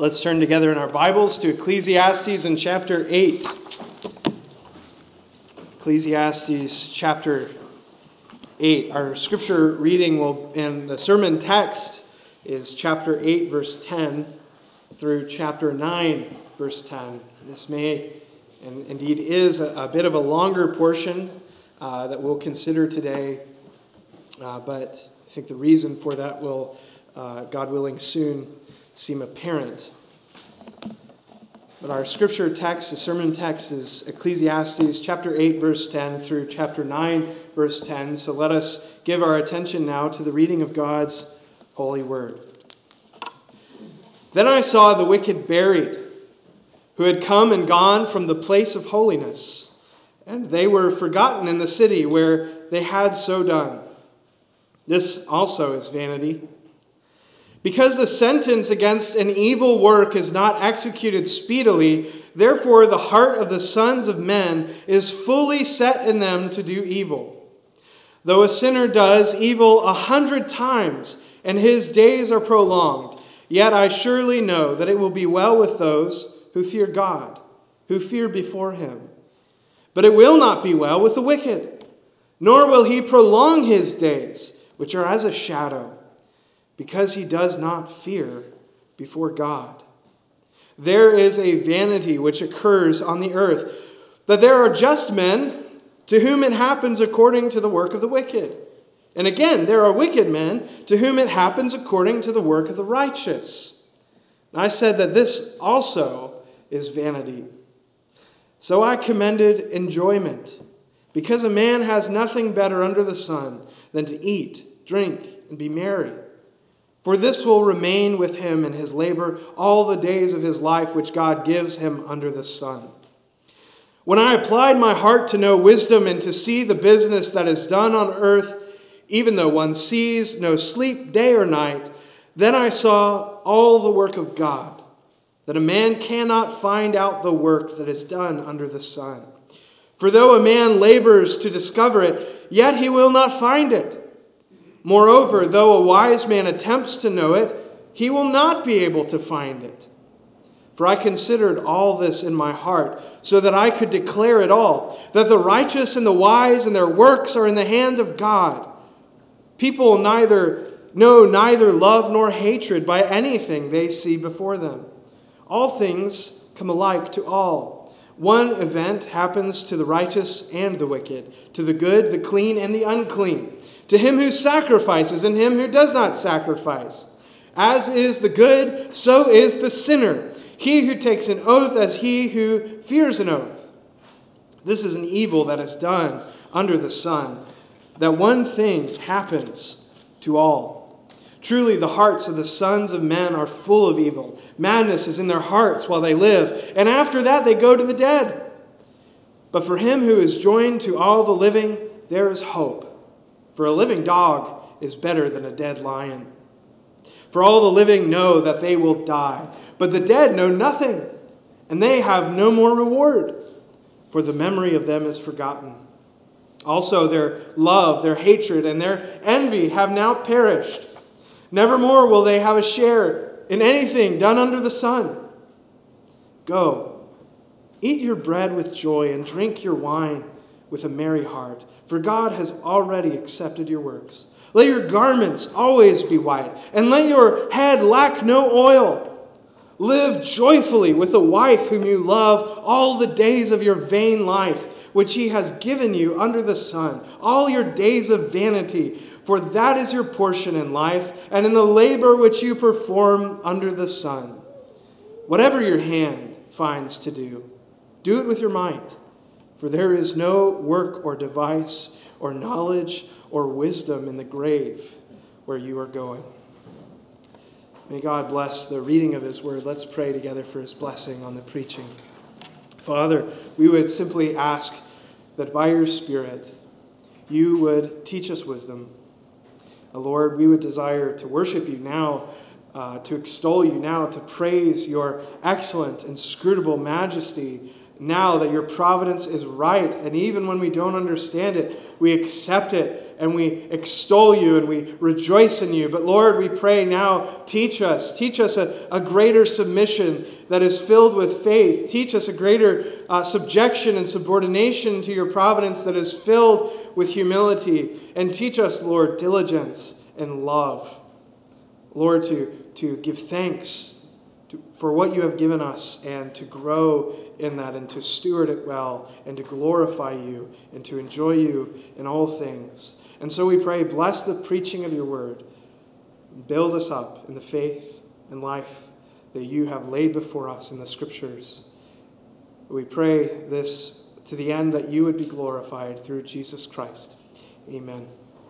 Let's turn together in our Bibles to Ecclesiastes in chapter 8. Ecclesiastes chapter 8. Our scripture reading and the sermon text is chapter 8, verse 10 through chapter 9, verse 10. This may and indeed is a bit of a longer portion that we'll consider today, but I think the reason for that will, God willing, soon seem apparent. But our scripture text, the sermon text, is Ecclesiastes chapter 8, verse 10 through chapter 9, verse 10. So let us give our attention now to the reading of God's holy word. Then I saw the wicked buried, who had come and gone from the place of holiness, and they were forgotten in the city where they had so done. This also is vanity. Because the sentence against an evil work is not executed speedily, therefore the heart of the sons of men is fully set in them to do evil. Though a sinner does evil 100 times, and his days are prolonged, yet I surely know that it will be well with those who fear God, who fear before him. But it will not be well with the wicked, nor will he prolong his days, which are as a shadow, because he does not fear before God. There is a vanity which occurs on the earth, that there are just men to whom it happens according to the work of the wicked. And again, there are wicked men to whom it happens according to the work of the righteous. And I said that this also is vanity. So I commended enjoyment, because a man has nothing better under the sun than to eat, drink, and be merry. For this will remain with him in his labor all the days of his life which God gives him under the sun. When I applied my heart to know wisdom and to see the business that is done on earth, even though one sees no sleep day or night, then I saw all the work of God, that a man cannot find out the work that is done under the sun. For though a man labors to discover it, yet he will not find it. Moreover, though a wise man attempts to know it, he will not be able to find it. For I considered all this in my heart, so that I could declare it all, that the righteous and the wise and their works are in the hand of God. People know neither love nor hatred by anything they see before them. All things come alike to all. One event happens to the righteous and the wicked, to the good, the clean, and the unclean, to him who sacrifices and him who does not sacrifice. As is the good, so is the sinner. He who takes an oath as he who fears an oath. This is an evil that is done under the sun, that one thing happens to all. Truly the hearts of the sons of men are full of evil. Madness is in their hearts while they live, and after that they go to the dead. But for him who is joined to all the living, there is hope. For a living dog is better than a dead lion. For all the living know that they will die, but the dead know nothing, and they have no more reward, for the memory of them is forgotten. Also their love, their hatred, and their envy have now perished. Nevermore will they have a share in anything done under the sun. Go, eat your bread with joy and drink your wine with a merry heart, for God has already accepted your works. Let your garments always be white, and let your head lack no oil. Live joyfully with the wife whom you love all the days of your vain life, which he has given you under the sun, all your days of vanity, for that is your portion in life, and in the labor which you perform under the sun. Whatever your hand finds to do, do it with your might. For there is no work or device or knowledge or wisdom in the grave where you are going. May God bless the reading of his word. Let's pray together for his blessing on the preaching. Father, we would simply ask that by your Spirit you would teach us wisdom. Lord, we would desire to worship you now, to extol you now, to praise your excellent, inscrutable majesty now that your providence is right. And even when we don't understand it, we accept it and we extol you and we rejoice in you. But Lord, we pray now, teach us a greater submission that is filled with faith. Teach us a greater subjection and subordination to your providence that is filled with humility. And teach us, Lord, diligence and love. Lord, to give thanks for what you have given us and to grow in that and to steward it well and to glorify you and to enjoy you in all things. And so we pray, bless the preaching of your word. Build us up in the faith and life that you have laid before us in the scriptures. We pray this to the end that you would be glorified through Jesus Christ. Amen.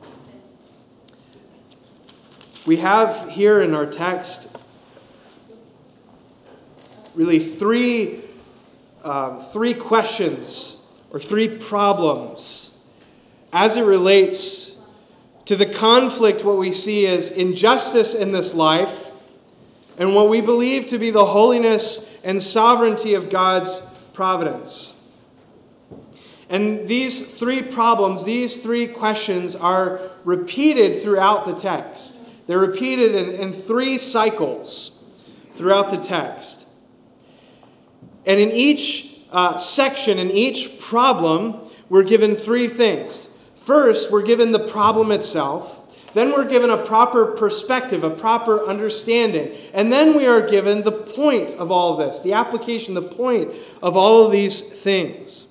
We have here in our text really three questions or three problems as it relates to the conflict, what we see as injustice in this life, and what we believe to be the holiness and sovereignty of God's providence. And these three problems, these three questions are repeated throughout the text. They're repeated in three cycles throughout the text. And in each section, in each problem, we're given three things. First, we're given the problem itself. Then we're given a proper perspective, a proper understanding. And then we are given the point of all of this, the application, the point of all of these things.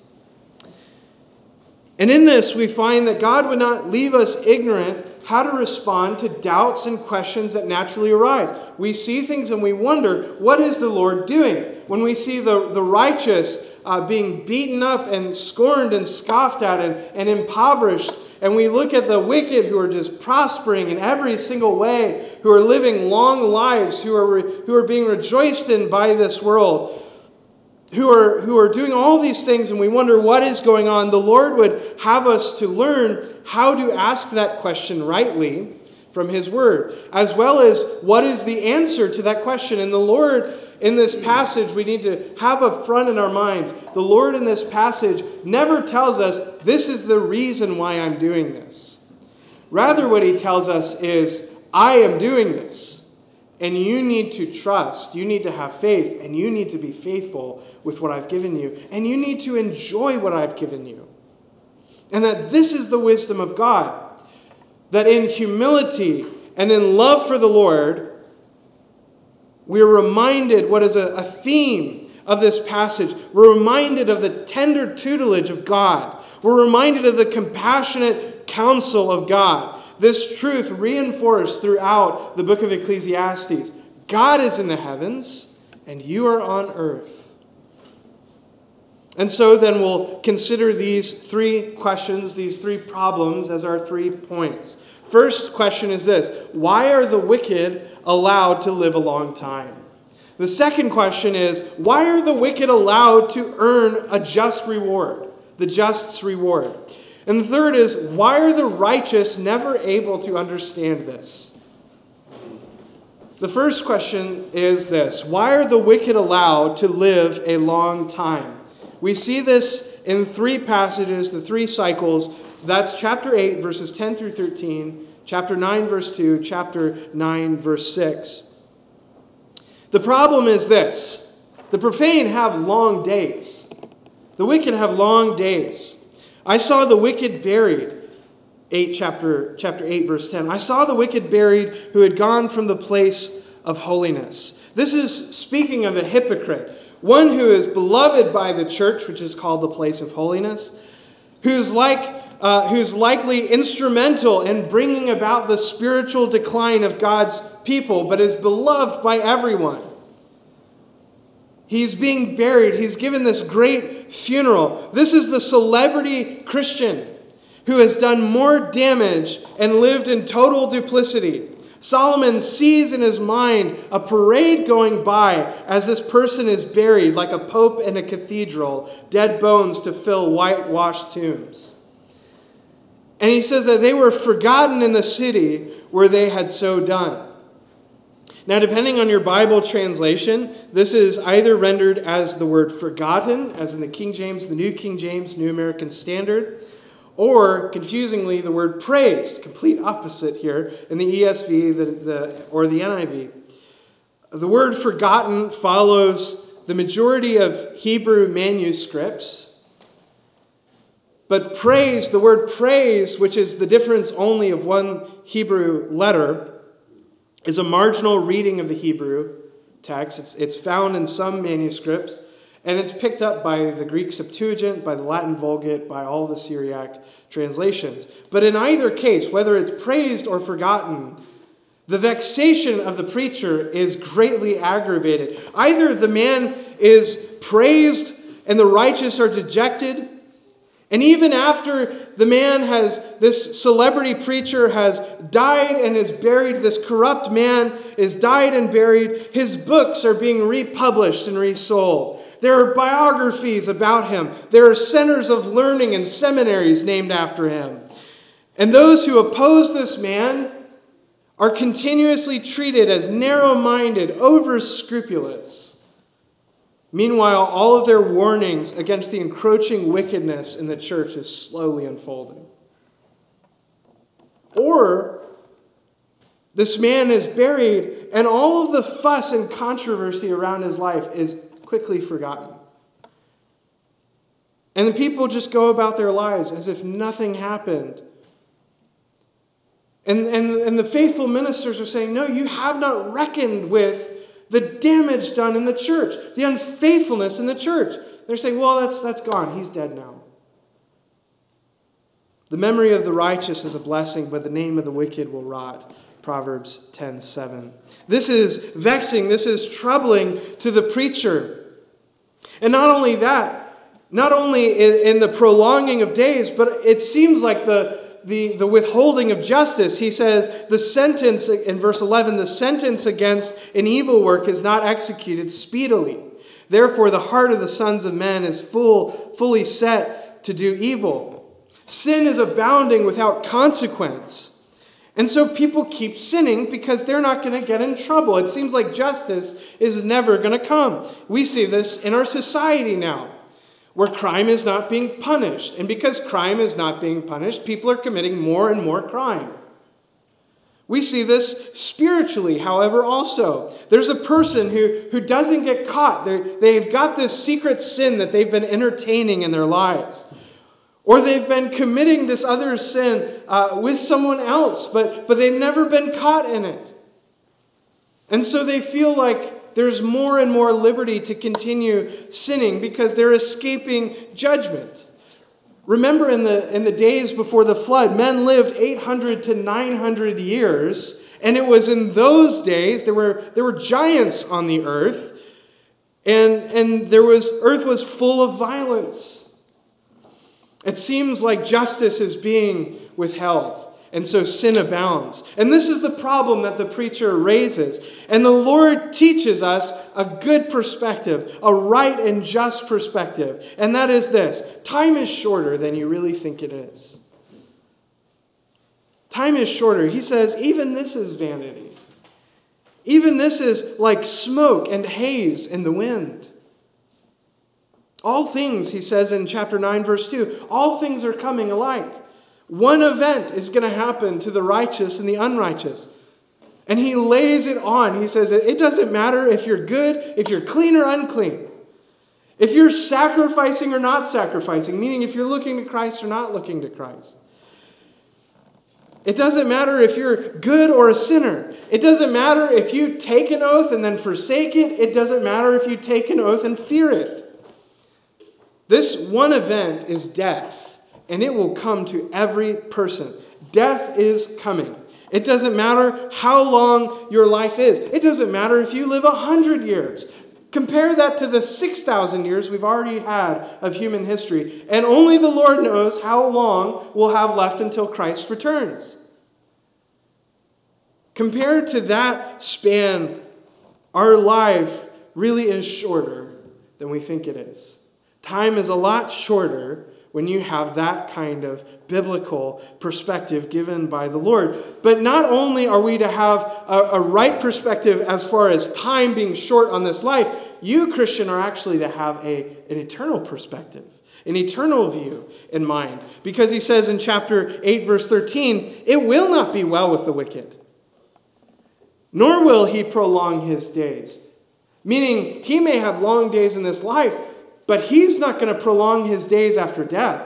And in this, we find that God would not leave us ignorant how to respond to doubts and questions that naturally arise. We see things and we wonder, what is the Lord doing? When we see the righteous being beaten up and scorned and scoffed at and impoverished, and we look at the wicked who are just prospering in every single way, who are living long lives, who are being rejoiced in by this world, who are doing all these things, and we wonder what is going on, the Lord would have us to learn how to ask that question rightly from His Word, as well as what is the answer to that question. And the Lord, in this passage, we need to have up front in our minds, the Lord in this passage never tells us, this is the reason why I'm doing this. Rather, what He tells us is, I am doing this. And you need to trust, you need to have faith, and you need to be faithful with what I've given you. And you need to enjoy what I've given you. And that this is the wisdom of God. That in humility and in love for the Lord, we are reminded what is a theme of this passage. We're reminded of the tender tutelage of God. We're reminded of the compassionate counsel of God. This truth reinforced throughout the book of Ecclesiastes. God is in the heavens, and you are on earth. And so then we'll consider these three questions, these three problems as our 3 points. First question is this: why are the wicked allowed to live a long time? The second question is, why are the wicked allowed to earn a just reward, the just's reward? And the third is, why are the righteous never able to understand this? The first question is this: why are the wicked allowed to live a long time? We see this in 3 passages, the 3 cycles. That's chapter 8, verses 10 through 13, chapter 9, verse 2, chapter 9, verse 6. The problem is this: the profane have long days. The wicked have long days. I saw the wicked buried, chapter 8, verse 10. I saw the wicked buried who had gone from the place of holiness. This is speaking of a hypocrite, one who is beloved by the church, which is called the place of holiness, who's likely instrumental in bringing about the spiritual decline of God's people, but is beloved by everyone. He's being buried. He's given this great funeral. This is the celebrity Christian who has done more damage and lived in total duplicity. Solomon sees in his mind a parade going by as this person is buried like a pope in a cathedral, dead bones to fill whitewashed tombs. And he says that they were forgotten in the city where they had so done. Now, depending on your Bible translation, this is either rendered as the word forgotten, as in the King James, the New King James, New American Standard, or, confusingly, the word praised, complete opposite here in the ESV or the NIV. The word forgotten follows the majority of Hebrew manuscripts, but praise, the word praise, which is the difference only of one Hebrew letter, is a marginal reading of the Hebrew text. It's found in some manuscripts, and it's picked up by the Greek Septuagint, by the Latin Vulgate, by all the Syriac translations. But in either case, whether it's praised or forgotten, the vexation of the preacher is greatly aggravated. Either the man is praised and the righteous are dejected, and even after the man this celebrity preacher has died and is buried, this corrupt man is died and buried, his books are being republished and resold. There are biographies about him. There are centers of learning and seminaries named after him. And those who oppose this man are continuously treated as narrow-minded, over-scrupulous. Meanwhile, all of their warnings against the encroaching wickedness in the church is slowly unfolding. Or, this man is buried, and all of the fuss and controversy around his life is quickly forgotten. And the people just go about their lives as if nothing happened. And the faithful ministers are saying, no, you have not reckoned with the damage done in the church, the unfaithfulness in the church. They're saying, well, that's gone. He's dead now. The memory of the righteous is a blessing, but the name of the wicked will rot. Proverbs 10:7. This is vexing. This is troubling to the preacher. And not only that, not only in the prolonging of days, but it seems like the withholding of justice. He says the sentence in verse 11, the sentence against an evil work is not executed speedily. Therefore, the heart of the sons of men is fully set to do evil. Sin is abounding without consequence. And so people keep sinning because they're not going to get in trouble. It seems like justice is never going to come. We see this in our society now, where crime is not being punished. And because crime is not being punished, people are committing more and more crime. We see this spiritually, however, also. There's a person who doesn't get caught. They've got this secret sin that they've been entertaining in their lives. Or they've been committing this other sin with someone else, but they've never been caught in it. And so they feel like there's more and more liberty to continue sinning because they're escaping judgment. Remember in the days before the flood, men lived 800 to 900 years, and it was in those days there were giants on the earth, and earth was full of violence. It seems like justice is being withheld. And so sin abounds. And this is the problem that the preacher raises. And the Lord teaches us a good perspective, a right and just perspective. And that is this: time is shorter than you really think it is. Time is shorter. He says, even this is vanity. Even this is like smoke and haze in the wind. All things, he says in chapter 9, verse 2, all things are coming alike. One event is going to happen to the righteous and the unrighteous. And he lays it on. He says, it doesn't matter if you're good, if you're clean or unclean. If you're sacrificing or not sacrificing, meaning if you're looking to Christ or not looking to Christ. It doesn't matter if you're good or a sinner. It doesn't matter if you take an oath and then forsake it. It doesn't matter if you take an oath and fear it. This one event is death, and it will come to every person. Death is coming. It doesn't matter how long your life is. It doesn't matter if you live 100 years. Compare that to the 6,000 years we've already had of human history, and only the Lord knows how long we'll have left until Christ returns. Compared to that span, our life really is shorter than we think it is. Time is a lot shorter when you have that kind of biblical perspective given by the Lord. But not only are we to have a right perspective as far as time being short on this life, you, Christian, are actually to have an eternal perspective, an eternal view in mind. Because he says in chapter 8, verse 13, "It will not be well with the wicked, nor will he prolong his days." Meaning, he may have long days in this life, but he's not going to prolong his days after death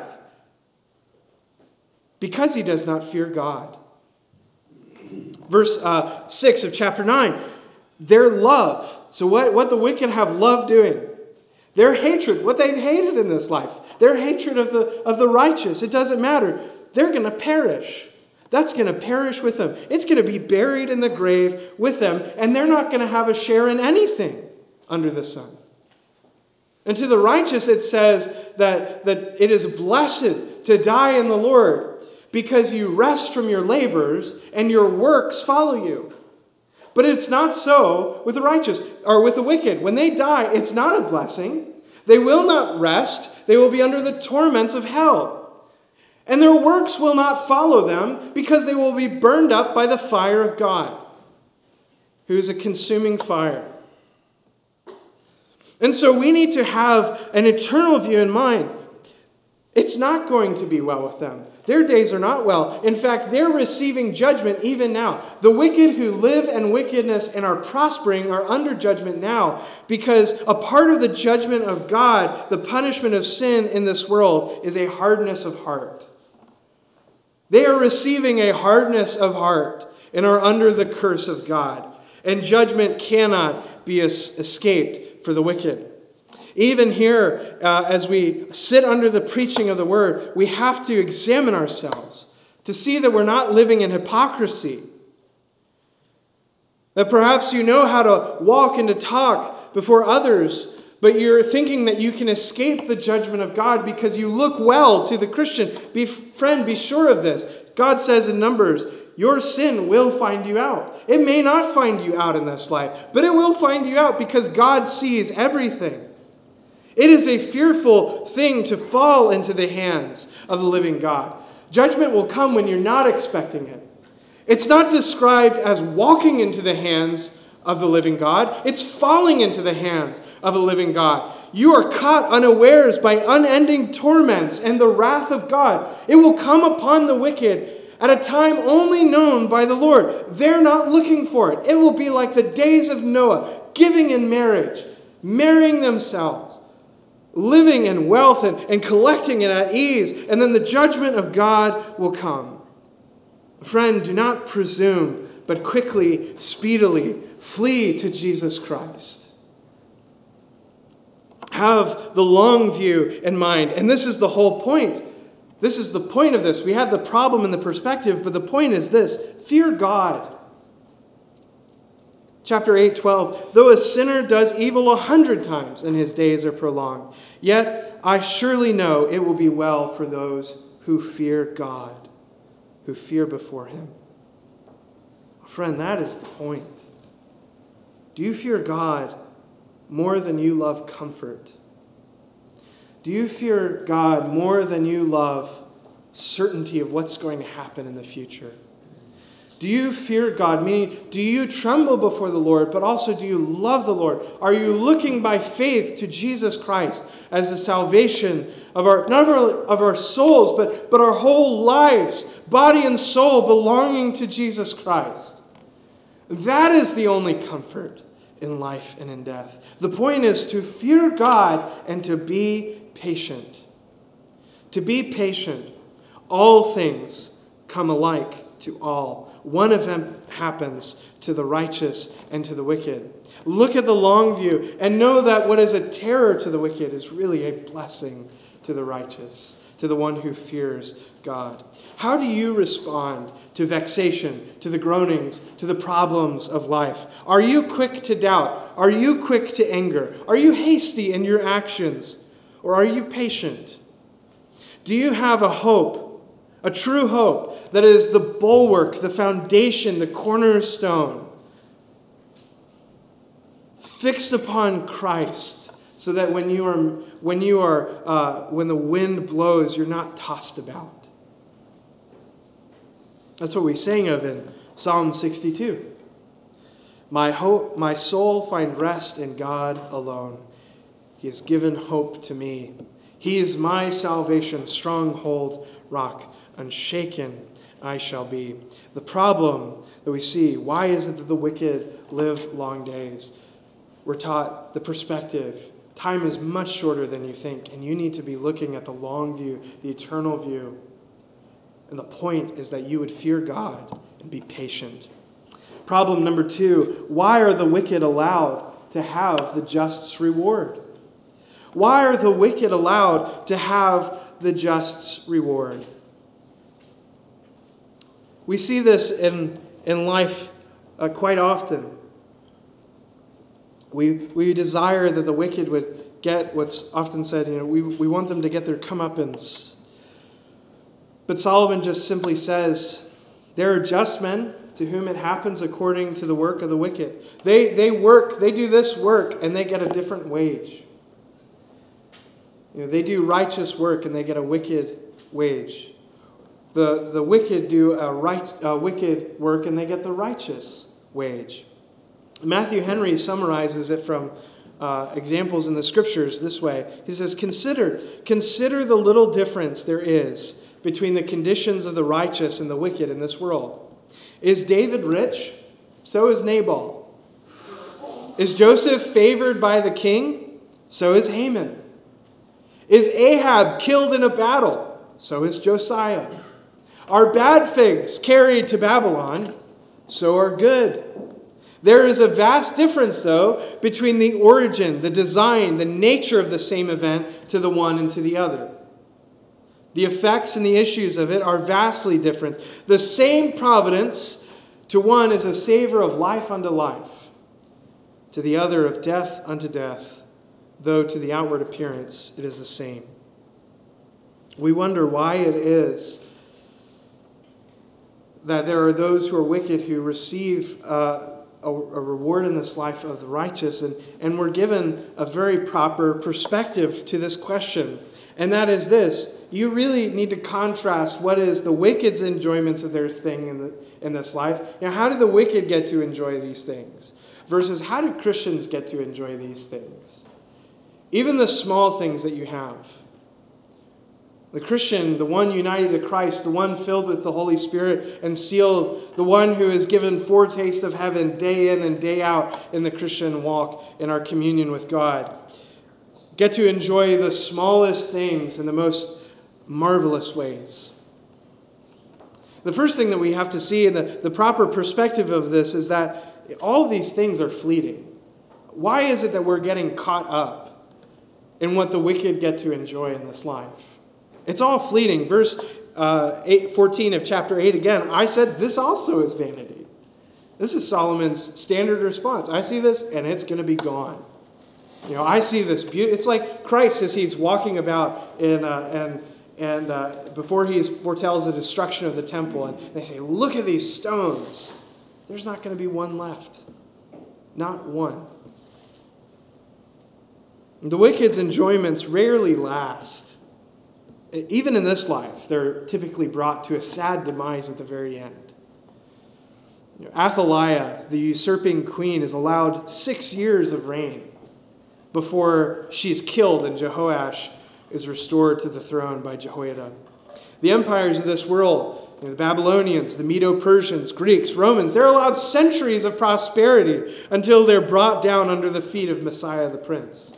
because he does not fear God. Verse 6 of chapter 9, their love. So what the wicked have loved doing. Their hatred, what they've hated in this life. Their hatred of the righteous. It doesn't matter. They're going to perish. That's going to perish with them. It's going to be buried in the grave with them, and they're not going to have a share in anything under the sun. And to the righteous it says that it is blessed to die in the Lord because you rest from your labors and your works follow you. But it's not so with the righteous or with the wicked. When they die, it's not a blessing. They will not rest. They will be under the torments of hell. And their works will not follow them because they will be burned up by the fire of God, who is a consuming fire. And so we need to have an eternal view in mind. It's not going to be well with them. Their days are not well. In fact, they're receiving judgment even now. The wicked who live in wickedness and are prospering are under judgment now, because a part of the judgment of God, the punishment of sin in this world, is a hardness of heart. They are receiving a hardness of heart and are under the curse of God. And judgment cannot be escaped for the wicked. Even here, as we sit under the preaching of the word, we have to examine ourselves to see that we're not living in hypocrisy. That perhaps you know how to walk and to talk before others, but you're thinking that you can escape the judgment of God because you look well to the Christian. Friend, be sure of this. God says in Numbers, your sin will find you out. It may not find you out in this life, but it will find you out because God sees everything. It is a fearful thing to fall into the hands of the living God. Judgment will come when you're not expecting it. It's not described as walking into the hands of the living God. It's falling into the hands of the living God. You are caught unawares by unending torments and the wrath of God. It will come upon the wicked at a time only known by the Lord. They're not looking for it. It will be like the days of Noah, giving in marriage, marrying themselves, living in wealth and collecting it at ease, and then the judgment of God will come. Friend, do not presume, but quickly, speedily, flee to Jesus Christ. Have the long view in mind. And this is the whole point. This is the point of this. We have the problem and the perspective, but the point is this: fear God. Chapter 8:12, though a sinner does evil 100 times and his days are prolonged, yet I surely know it will be well for those who fear God, who fear before him. Friend, that is the point. Do you fear God more than you love comfort? Do you fear God more than you love certainty of what's going to happen in the future? Do you fear God? Meaning, do you tremble before the Lord, but also do you love the Lord? Are you looking by faith to Jesus Christ as the salvation of not of our souls, but our whole lives, body and soul belonging to Jesus Christ? That is the only comfort in life and in death. The point is to fear God and to be patient. To be patient. All things come alike to all. One event happens to the righteous and to the wicked. Look at the long view and know that what is a terror to the wicked is really a blessing to the righteous, to the one who fears God. How do you respond to vexation, to the groanings, to the problems of life? Are you quick to doubt? Are you quick to anger? Are you hasty in your actions? Or are you patient? Do you have a hope, a true hope, that is the bulwark, the foundation, the cornerstone, fixed upon Christ, so that when the wind blows, you're not tossed about. That's what we sang of in Psalm 62. My soul find rest in God alone. He has given hope to me. He is my salvation, stronghold, rock, unshaken I shall be. The problem that we see, why is it that the wicked live long days? We're taught the perspective. Time is much shorter than you think, and you need to be looking at the long view, the eternal view. And the point is that you would fear God and be patient. Problem number 2, why are the wicked allowed to have the just's reward? Why are the wicked allowed to have the just's reward? We see this in life quite often. We desire that the wicked would get what's often said, we want them to get their comeuppance. But Solomon just simply says, there are just men to whom it happens according to the work of the wicked. They work, they do this work, and they get a different wage. They do righteous work, and they get a wicked wage. The wicked do a wicked work, and they get the righteous wage. Matthew Henry summarizes it from examples in the Scriptures this way. He says, Consider the little difference there is between the conditions of the righteous and the wicked in this world. Is David rich? So is Nabal. Is Joseph favored by the king? So is Haman. Is Ahab killed in a battle? So is Josiah. Are bad figs carried to Babylon? So are good. There is a vast difference, though, between the origin, the design, the nature of the same event to the one and to the other. The effects and the issues of it are vastly different. The same providence to one is a savor of life unto life, to the other of death unto death, though to the outward appearance it is the same. We wonder why it is that there are those who are wicked who receive a reward in this life of the righteous, and we're given a very proper perspective to this question. And that is this: you really need to contrast what is the wicked's enjoyments of their thing in this life. How do the wicked get to enjoy these things? Versus how do Christians get to enjoy these things? Even the small things that you have. The Christian, the one united to Christ, the one filled with the Holy Spirit and sealed, the one who is given foretaste of heaven day in and day out in the Christian walk in our communion with God. Get to enjoy the smallest things in the most marvelous ways. The first thing that we have to see in the proper perspective of this is that all of these things are fleeting. Why is it that we're getting caught up in what the wicked get to enjoy in this life? It's all fleeting. Verse 14 of chapter 8 again, I said this also is vanity. This is Solomon's standard response. I see this and it's going to be gone. I see this beauty. It's like Christ as he's walking about and before he foretells the destruction of the temple, and they say, look at these stones. There's not going to be one left. Not one. The wicked's enjoyments rarely last. Even in this life, they're typically brought to a sad demise at the very end. Athaliah, the usurping queen, is allowed 6 years of reign before she's killed and Jehoash is restored to the throne by Jehoiada. The empires of this world, the Babylonians, the Medo-Persians, Greeks, Romans, they're allowed centuries of prosperity until they're brought down under the feet of Messiah the Prince.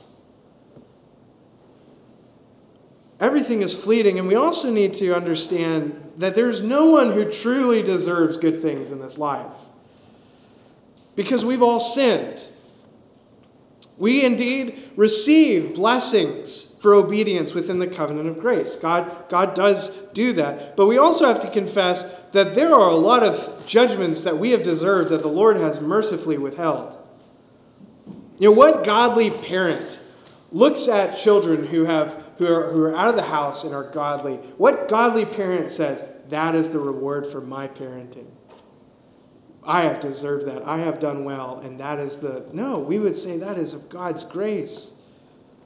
Everything is fleeting, and we also need to understand that there's no one who truly deserves good things in this life. Because we've all sinned. We indeed receive blessings for obedience within the covenant of grace. God does do that. But we also have to confess that there are a lot of judgments that we have deserved that the Lord has mercifully withheld. What godly parent looks at children who are out of the house and are godly? What godly parent says, that is the reward for my parenting? I have deserved that. I have done well. And that is no, we would say that is of God's grace.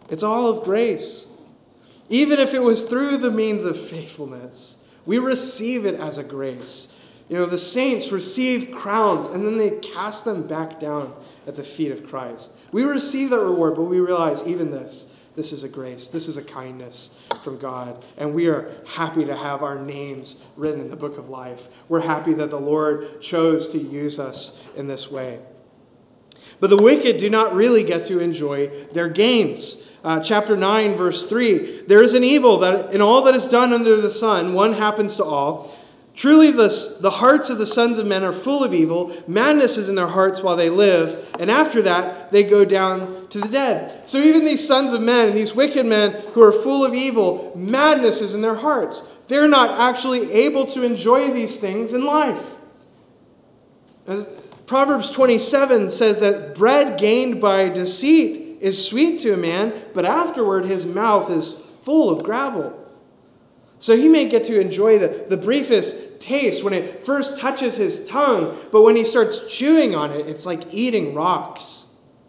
It's all of grace. Even if it was through the means of faithfulness, we receive it as a grace. The saints receive crowns and then they cast them back down at the feet of Christ. We receive that reward, but we realize even this is a grace. This is a kindness from God. And we are happy to have our names written in the book of life. We're happy that the Lord chose to use us in this way. But the wicked do not really get to enjoy their gains. Chapter 9, verse 3, there is an evil that in all that is done under the sun, one happens to all. Truly the hearts of the sons of men are full of evil. Madness is in their hearts while they live. And after that, they go down to the dead. So even these sons of men, these wicked men who are full of evil, madness is in their hearts. They're not actually able to enjoy these things in life. As Proverbs 27 says that bread gained by deceit is sweet to a man, but afterward his mouth is full of gravel. So he may get to enjoy the briefest taste when it first touches his tongue, but when he starts chewing on it, it's like eating rocks.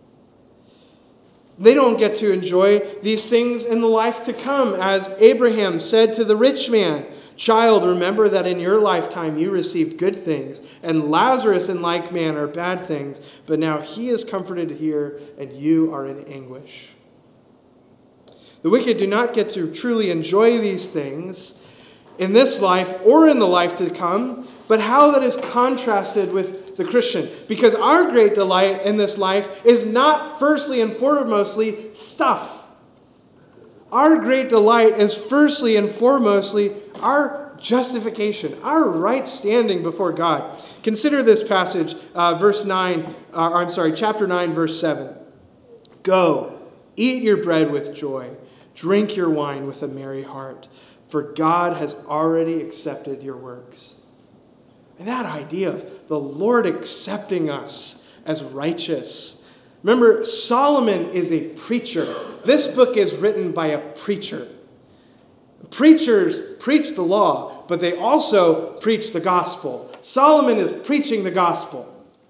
They don't get to enjoy these things in the life to come. As Abraham said to the rich man, "Child, remember that in your lifetime you received good things, and Lazarus in like manner bad things, but now he is comforted here, and you are in anguish." The wicked do not get to truly enjoy these things in this life or in the life to come, but how that is contrasted with the Christian. Because our great delight in this life is not firstly and foremostly stuff. Our great delight is firstly and foremostly our justification, our right standing before God. Consider this passage, chapter 9, verse 7. Go, eat your bread with joy. Drink your wine with a merry heart, for God has already accepted your works. And that idea of the Lord accepting us as righteous. Remember, Solomon is a preacher. This book is written by a preacher. Preachers preach the law, but they also preach the gospel. Solomon is preaching the gospel.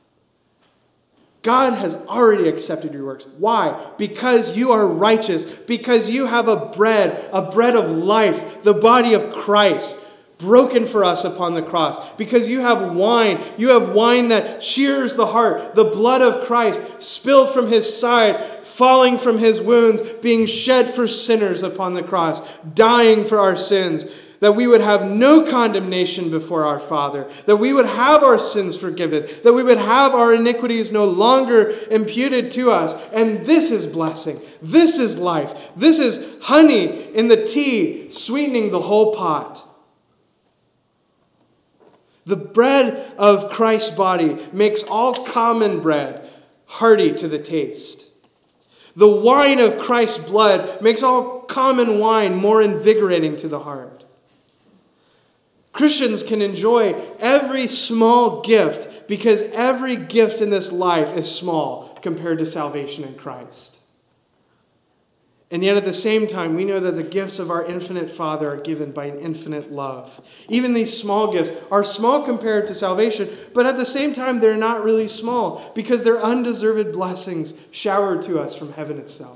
God has already accepted your works. Why? Because you are righteous. Because you have a bread of life, the body of Christ, broken for us upon the cross. Because you have wine that cheers the heart, the blood of Christ spilled from his side, falling from his wounds, being shed for sinners upon the cross, dying for our sins. That we would have no condemnation before our Father. That we would have our sins forgiven. That we would have our iniquities no longer imputed to us. And this is blessing. This is life. This is honey in the tea, sweetening the whole pot. The bread of Christ's body makes all common bread hearty to the taste. The wine of Christ's blood makes all common wine more invigorating to the heart. Christians can enjoy every small gift because every gift in this life is small compared to salvation in Christ. And yet at the same time, we know that the gifts of our infinite Father are given by an infinite love. Even these small gifts are small compared to salvation, but at the same time, they're not really small because they're undeserved blessings showered to us from heaven itself.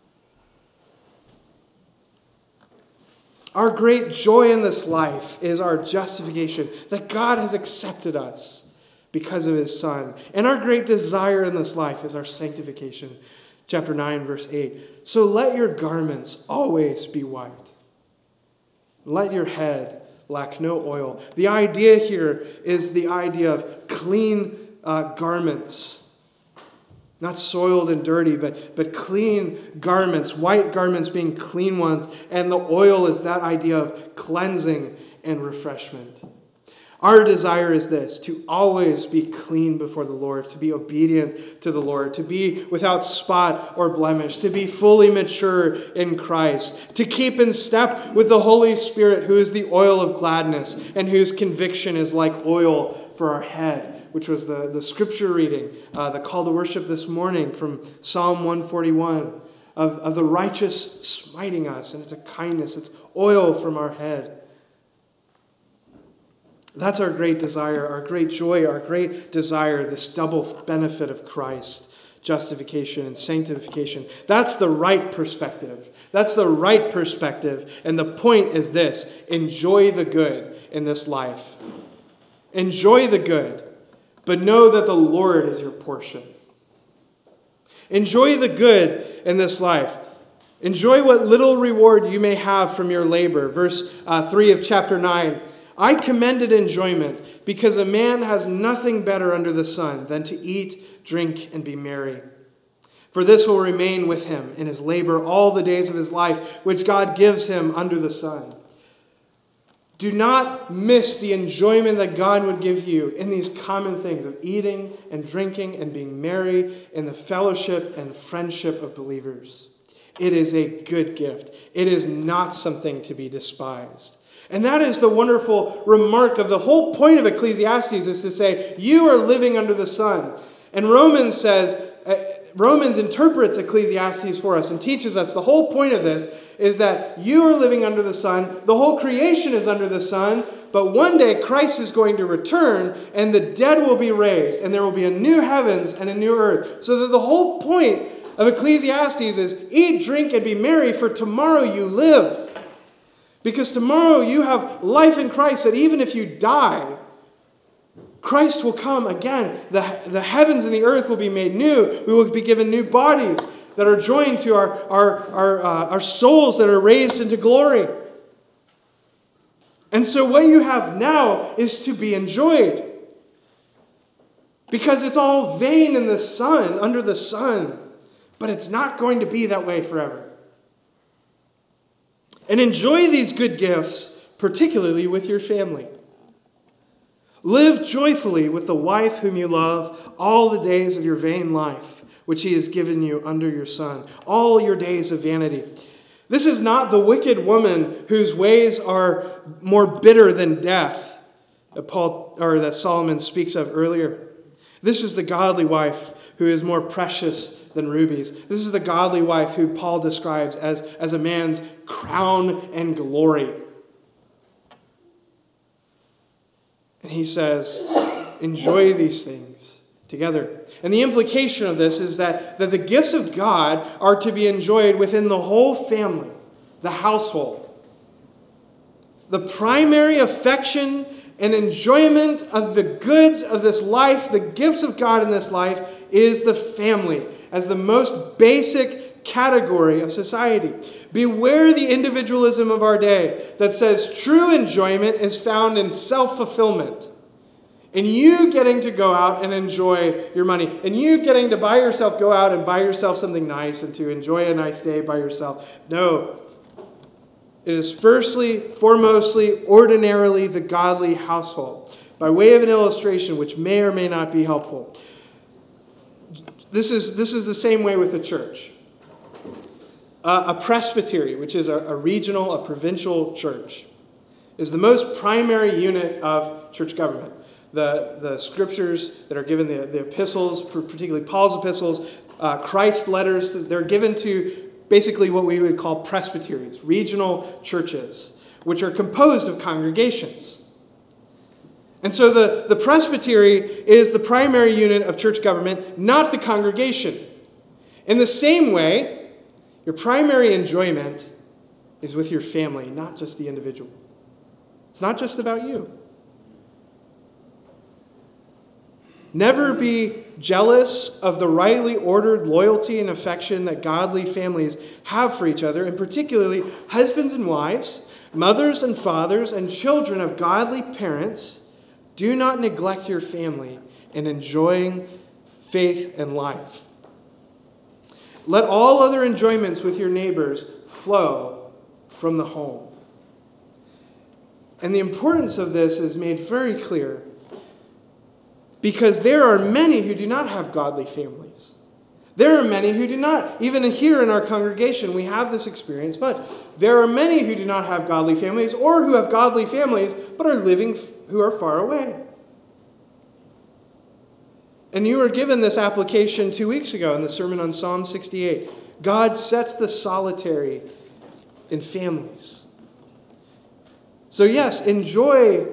Our great joy in this life is our justification, that God has accepted us because of his Son. And our great desire in this life is our sanctification. Chapter 9, verse 8. So let your garments always be white. Let your head lack no oil. The idea here is the idea of clean garments. Not soiled and dirty, but clean garments, white garments being clean ones. And the oil is that idea of cleansing and refreshment. Our desire is this, to always be clean before the Lord, to be obedient to the Lord, to be without spot or blemish, to be fully mature in Christ, to keep in step with the Holy Spirit, who is the oil of gladness and whose conviction is like oil for our head, which was the scripture reading, the call to worship this morning from Psalm 141, of the righteous smiting us. And it's a kindness, it's oil from our head. That's our great desire, our great joy, our great desire, this double benefit of Christ. justification and sanctification. That's the right perspective. That's the right perspective. And the point is this: enjoy the good in this life. Enjoy the good, but know that the Lord is your portion. Enjoy the good in this life. Enjoy what little reward you may have from your labor. Verse 3 of chapter 9. I commended enjoyment because a man has nothing better under the sun than to eat, drink, and be merry. For this will remain with him in his labor all the days of his life, which God gives him under the sun. Do not miss the enjoyment that God would give you in these common things of eating and drinking and being merry in the fellowship and friendship of believers. It is a good gift. It is not something to be despised. And that is the wonderful remark of the whole point of Ecclesiastes, is to say, you are living under the sun. And Romans interprets Ecclesiastes for us and teaches us the whole point of this is that you are living under the sun. The whole creation is under the sun. But one day Christ is going to return and the dead will be raised. And there will be a new heavens and a new earth. So that the whole point of Ecclesiastes is eat, drink, and be merry, for tomorrow you live. Because tomorrow you have life in Christ, that even if you die, Christ will come again. The heavens and the earth will be made new. We will be given new bodies that are joined to our souls that are raised into glory. And so what you have now is to be enjoyed. Because it's all vain in the sun, under the sun. But it's not going to be that way forever. And enjoy these good gifts, particularly with your family. Live joyfully with the wife whom you love all the days of your vain life, which he has given you under your Son, all your days of vanity. This is not the wicked woman whose ways are more bitter than death, that Solomon speaks of earlier. This is the godly wife who is more precious than rubies. This is the godly wife who Paul describes as a man's crown and glory. And he says, enjoy these things together. And the implication of this is that the gifts of God are to be enjoyed within the whole family, the household. The primary affection and enjoyment of the goods of this life, the gifts of God in this life, is the family as the most basic category of society. Beware the individualism of our day that says true enjoyment is found in self-fulfillment. In you getting to go out and enjoy your money. In you getting to go out and buy yourself something nice and to enjoy a nice day by yourself. No. It is foremostly, ordinarily the godly household. By way of an illustration, which may or may not be helpful. This is the same way with the church. A presbytery, which is a regional, a provincial church, is the most primary unit of church government. The scriptures that are given, the epistles, particularly Paul's epistles, Christ's letters, they're given to basically what we would call presbyteries, regional churches, which are composed of congregations. And so the presbytery is the primary unit of church government, not the congregation. In the same way, your primary enjoyment is with your family, not just the individual. It's not just about you. Never be jealous of the rightly ordered loyalty and affection that godly families have for each other, and particularly husbands and wives, mothers and fathers, and children of godly parents. Do not neglect your family in enjoying faith and life. Let all other enjoyments with your neighbors flow from the home. And the importance of this is made very clear because there are many who do not have godly families. There are many who do not. Even here in our congregation, we have this experience, but there are many who do not have godly families or who have godly families but are living who are far away. And you were given this application 2 weeks ago in the sermon on Psalm 68. God sets the solitary in families. So yes, enjoy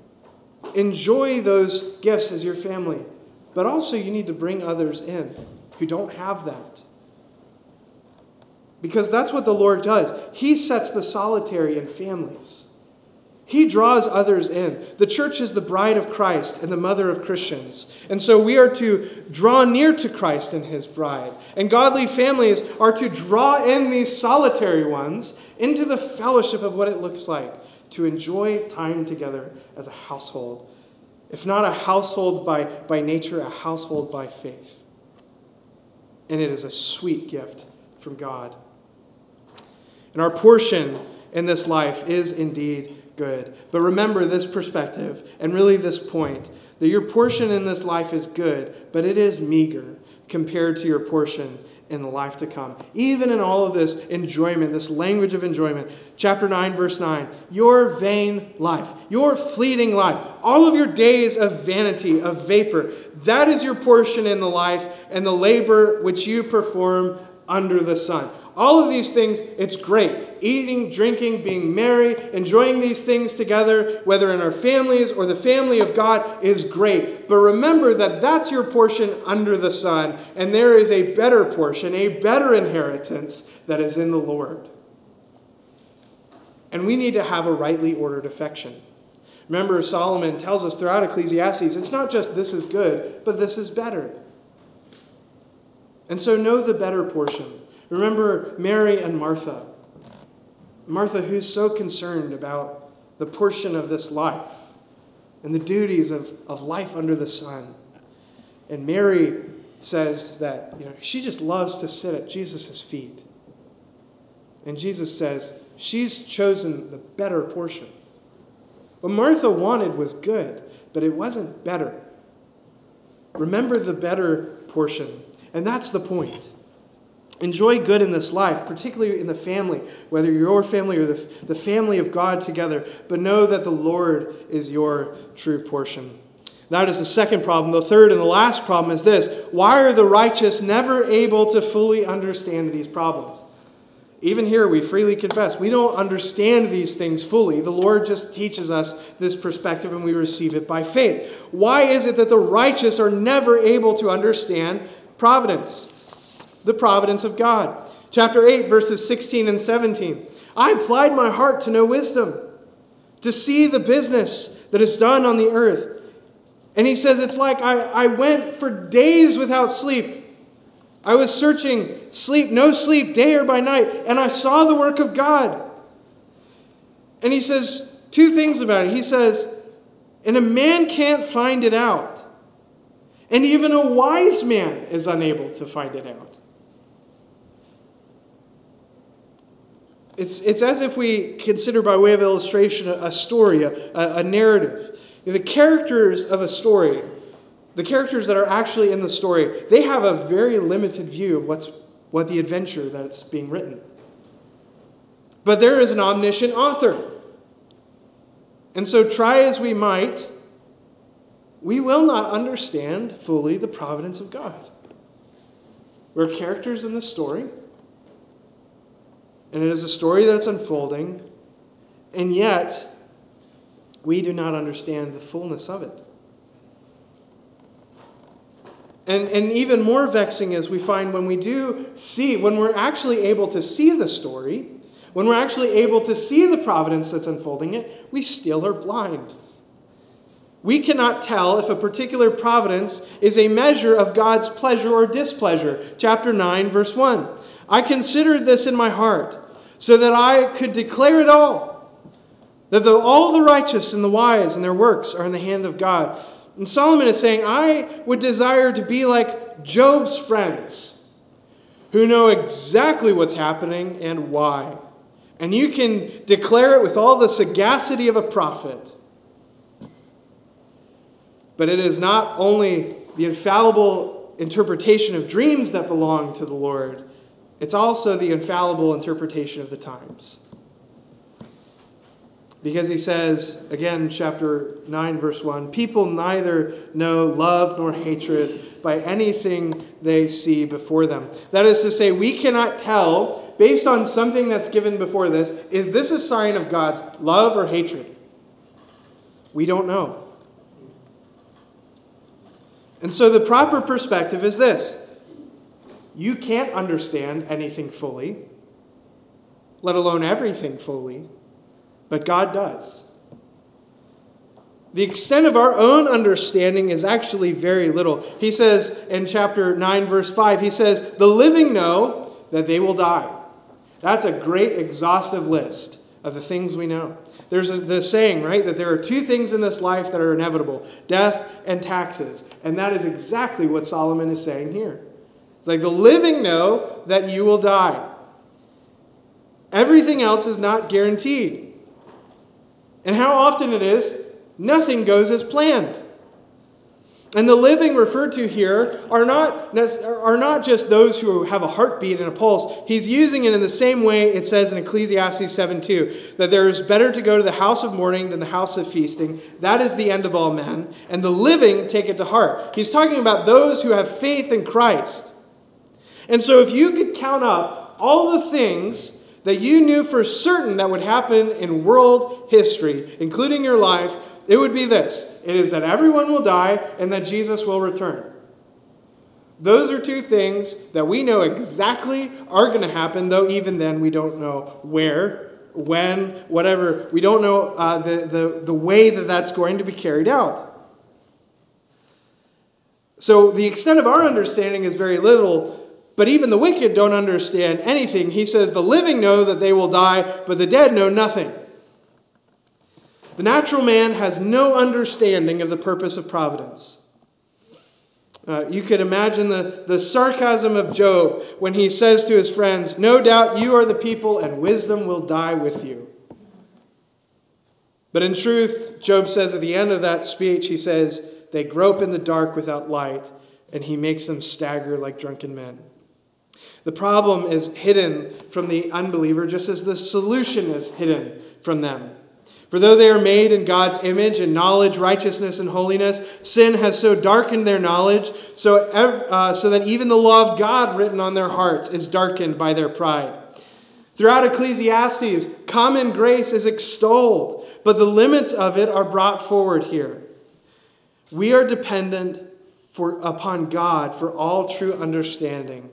those gifts as your family. But also you need to bring others in. who don't have that. Because that's what the Lord does. He sets the solitary in families. He draws others in. The church is the bride of Christ and the mother of Christians. And so we are to draw near to Christ and his bride. And godly families are to draw in these solitary ones into the fellowship of what it looks like to enjoy time together as a household. If not a household by nature, a household by faith. And it is a sweet gift from God. And our portion in this life is indeed good. But remember this perspective, and really this point, that your portion in this life is good, but it is meager compared to your portion in the life to come. Even in all of this enjoyment, this language of enjoyment. Chapter 9, verse 9. Your vain life, your fleeting life, all of your days of vanity, of vapor, that is your portion in the life and the labor which you perform under the sun. All of these things, it's great. Eating, drinking, being merry, enjoying these things together, whether in our families or the family of God, is great. But remember that that's your portion under the sun, and there is a better portion, a better inheritance that is in the Lord. And we need to have a rightly ordered affection. Remember, Solomon tells us throughout Ecclesiastes, it's not just this is good, but this is better. And so know the better portion. Remember Mary and Martha. Martha, who's so concerned about the portion of this life and the duties of life under the sun. And Mary says that she just loves to sit at Jesus' feet. And Jesus says she's chosen the better portion. What Martha wanted was good, but it wasn't better. Remember the better portion. And that's the point. Enjoy good in this life, particularly in the family, whether your family or the family of God together. But know that the Lord is your true portion. That is the second problem. The third and the last problem is this. Why are the righteous never able to fully understand these problems? Even here, we freely confess, we don't understand these things fully. The Lord just teaches us this perspective and we receive it by faith. Why is it that the righteous are never able to understand providence? The providence of God. Chapter 8, verses 16 and 17. I applied my heart to know wisdom, to see the business that is done on the earth. And he says, it's like I went for days without sleep. I was searching no sleep, day or by night, and I saw the work of God. And he says two things about it. He says, and a man can't find it out. And even a wise man is unable to find it out. It's as if we consider by way of illustration a story, a narrative. The characters of a story, the characters that are actually in the story, they have a very limited view of what the adventure that's being written. But there is an omniscient author. And so try as we might, we will not understand fully the providence of God. We're characters in the story. And it is a story that's unfolding, and yet we do not understand the fullness of it. And even more vexing is we find when we're actually able to see the story, when we're actually able to see the providence that's unfolding it, we still are blind. We cannot tell if a particular providence is a measure of God's pleasure or displeasure. Chapter 9, verse 1. I considered this in my heart, so that I could declare it all, that all the righteous and the wise and their works are in the hand of God. And Solomon is saying, I would desire to be like Job's friends, who know exactly what's happening and why. And you can declare it with all the sagacity of a prophet. But it is not only the infallible interpretation of dreams that belong to the Lord, it's also the infallible interpretation of the times. Because he says, again, chapter 9, verse 1, people neither know love nor hatred by anything they see before them. That is to say, we cannot tell, based on something that's given before this, is this a sign of God's love or hatred? We don't know. And so the proper perspective is this. You can't understand anything fully, let alone everything fully, but God does. The extent of our own understanding is actually very little. He says in chapter 9, verse 5, he says, the living know that they will die. That's a great exhaustive list of the things we know. There's the saying, right, that there are two things in this life that are inevitable, death and taxes. And that is exactly what Solomon is saying here. It's like the living know that you will die. Everything else is not guaranteed. And how often it is, nothing goes as planned. And the living referred to here are not just those who have a heartbeat and a pulse. He's using it in the same way it says in Ecclesiastes 7:2, that there is better to go to the house of mourning than the house of feasting. That is the end of all men. And the living take it to heart. He's talking about those who have faith in Christ. And so if you could count up all the things that you knew for certain that would happen in world history, including your life, it would be this. It is that everyone will die and that Jesus will return. Those are two things that we know exactly are going to happen, though even then we don't know where, when, whatever. We don't know the way that that's going to be carried out. So the extent of our understanding is very little, but even the wicked don't understand anything. He says the living know that they will die, but the dead know nothing. The natural man has no understanding of the purpose of providence. You could imagine the sarcasm of Job when he says to his friends, no doubt you are the people and wisdom will die with you. But in truth, Job says at the end of that speech, he says, they grope in the dark without light, and he makes them stagger like drunken men. The problem is hidden from the unbeliever, just as the solution is hidden from them. For though they are made in God's image in knowledge, righteousness, and holiness, sin has so darkened their knowledge, so that even the law of God written on their hearts is darkened by their pride. Throughout Ecclesiastes, common grace is extolled, but the limits of it are brought forward here. We are dependent upon God for all true understanding.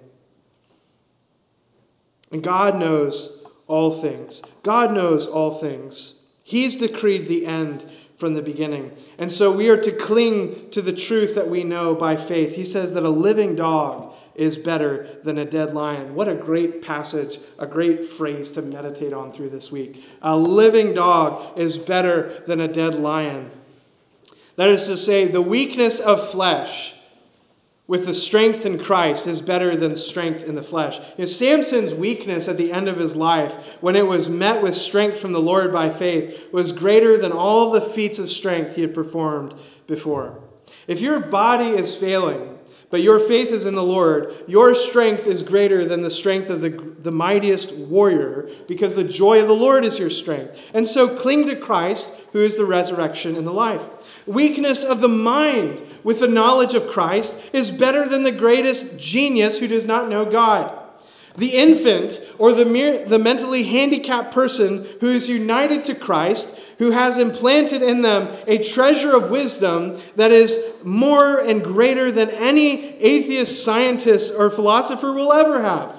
And God knows all things. God knows all things. He's decreed the end from the beginning. And so we are to cling to the truth that we know by faith. He says that a living dog is better than a dead lion. What a great passage, a great phrase to meditate on through this week. A living dog is better than a dead lion. That is to say, the weakness of flesh with the strength in Christ is better than strength in the flesh. Samson's weakness at the end of his life, when it was met with strength from the Lord by faith, was greater than all the feats of strength he had performed before. If your body is failing, but your faith is in the Lord, your strength is greater than the strength of the mightiest warrior, because the joy of the Lord is your strength. And so cling to Christ, who is the resurrection and the life. Weakness of the mind with the knowledge of Christ is better than the greatest genius who does not know God. The infant or the mentally handicapped person who is united to Christ, who has implanted in them a treasure of wisdom that is more and greater than any atheist, scientist, or philosopher will ever have.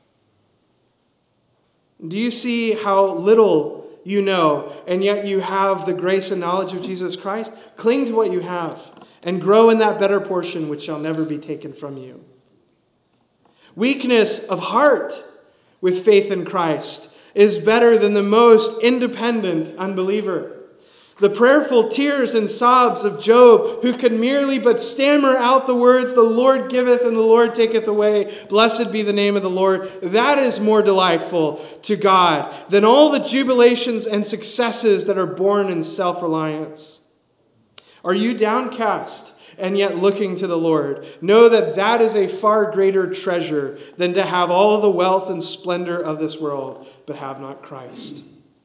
Do you see how little you know, and yet you have the grace and knowledge of Jesus Christ? Cling to what you have and grow in that better portion which shall never be taken from you. Weakness of heart with faith in Christ is better than the most independent unbeliever. The prayerful tears and sobs of Job, who could merely but stammer out the words, the Lord giveth and the Lord taketh away, blessed be the name of the Lord, that is more delightful to God than all the jubilations and successes that are born in self-reliance. Are you downcast and yet looking to the Lord? Know that that is a far greater treasure than to have all the wealth and splendor of this world, but have not Christ.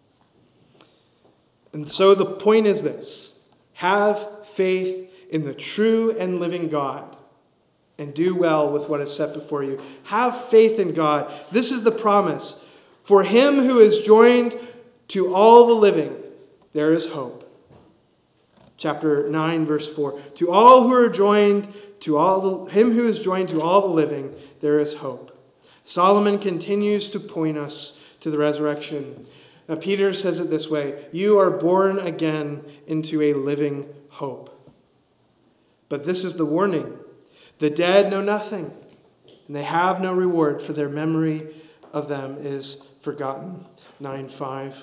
And so the point is this: have faith in the true and living God and do well with what is set before you. Have faith in God. This is the promise. For him who is joined to all the living, there is hope. Chapter 9, verse 4. To all who are joined him who is joined to all the living, there is hope. Solomon continues to point us to the resurrection. Now, Peter says it this way: you are born again into a living hope. But this is the warning: the dead know nothing, and they have no reward, for their memory of them is forgotten. 9:5.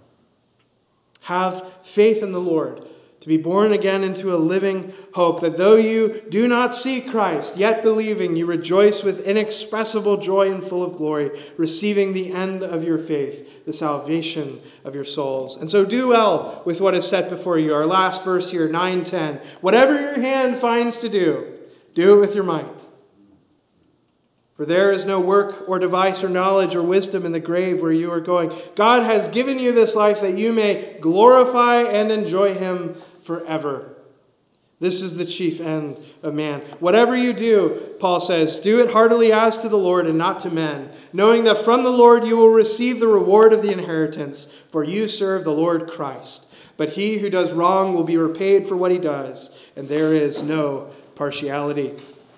Have faith in the Lord, to be born again into a living hope, that though you do not see Christ, yet believing, you rejoice with inexpressible joy and full of glory, receiving the end of your faith, the salvation of your souls. And so do well with what is set before you. Our last verse here, 9:10. Whatever your hand finds to do, do it with your might. For there is no work or device or knowledge or wisdom in the grave where you are going. God has given you this life that you may glorify and enjoy him forever. This is the chief end of man. Whatever you do, Paul says, do it heartily as to the Lord and not to men, knowing that from the Lord you will receive the reward of the inheritance, for you serve the Lord Christ. But he who does wrong will be repaid for what he does, and there is no partiality.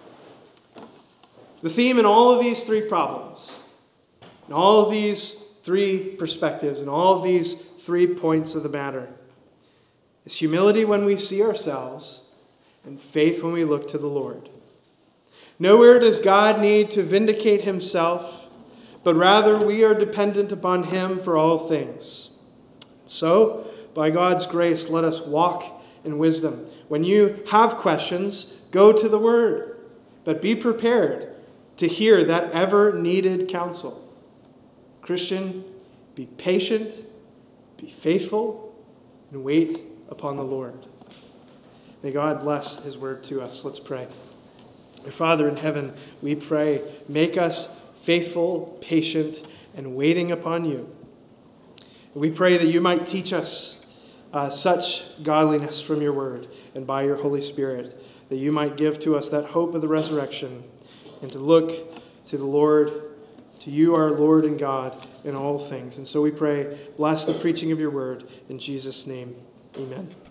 The theme in all of these three problems, in all of these three perspectives, and all of these 3 points of the matter, is humility when we see ourselves and faith when we look to the Lord. Nowhere does God need to vindicate himself, but rather we are dependent upon him for all things. So, by God's grace, let us walk in wisdom. When you have questions, go to the Word, but be prepared to hear that ever-needed counsel. Christian, be patient, be faithful, and wait upon the Lord. May God bless his word to us. Let's pray. Our Father in heaven, we pray, make us faithful, patient, and waiting upon you. We pray that you might teach us such godliness from your word and by your Holy Spirit, that you might give to us that hope of the resurrection, and to look to the Lord, to you, our Lord and God, in all things. And so we pray, bless the preaching of your word. In Jesus' name, amen.